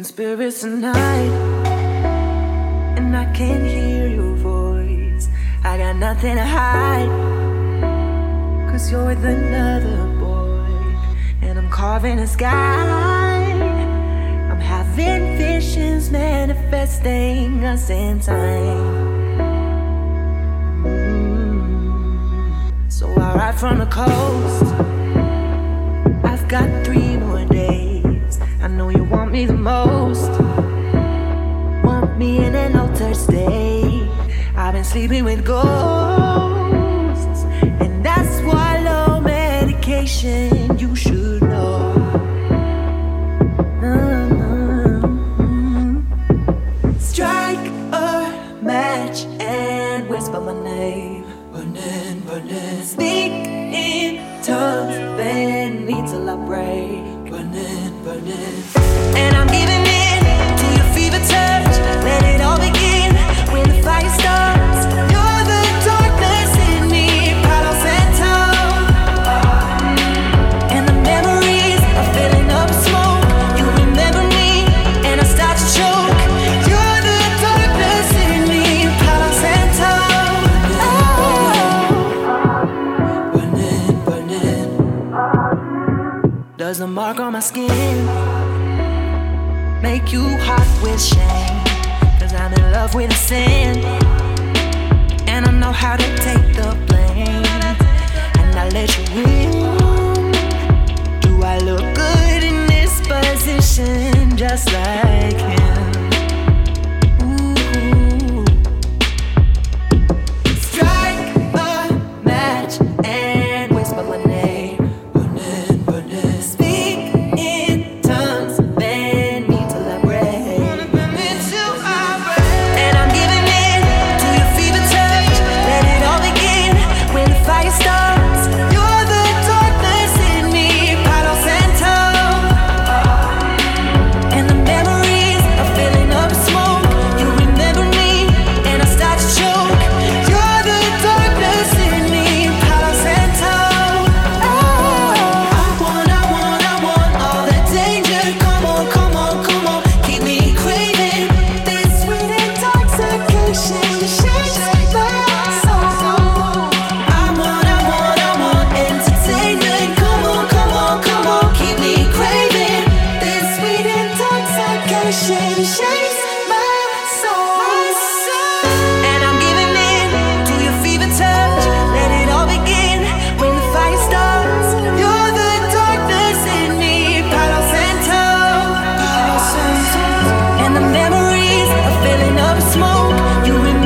spirits tonight, and I can't hear your voice. I got nothing to hide, 'cause you're with another boy, and I'm carving a sky. I'm having visions manifesting us in time. So I ride from the coast. I've got 3 more days. I know you want me the most. Want me in an altered state. I've been sleeping with ghosts, and that's swallow medication. You should know. Strike a match and whisper my name. Burning, burning. Speak in tongues, bend me till I break. Burning, burning. And I'm giving in to your fever touch. Let it all begin when the fire starts. You're the darkness in me, Palo Santo. And the memories are filling up with smoke. You remember me, and I start to choke. You're the darkness in me, Palo Santo. Burning, burning. Does the mark on my skin make you hot with shame? 'Cause I'm in love with a sin, and I know how to take the blame, and I let you in. Do I look good in this position, just like him? Ooh. Strike a match and whisper my name. Burning, burning. Speak in tongues, bend me till I break. And I'm giving in to your fever touch. Let it all begin when the fire starts. You're the darkness in me, Palo Santo. And the memories are filling up with smoke. You remember me, and I start to choke. You're the darkness in me, Palo Santo. I want all that danger. Come on, come on, come on. Keep me craving this sweet intoxication. Shakes my soul. I want entertainment. Come on, come on, come on. Keep me craving this sweet intoxication. Shakes my soul. And I'm giving in to your fever touch. Let it all begin when the fire starts. You're the darkness in me, Palo Santo. And the memories are filling up with smoke. You remember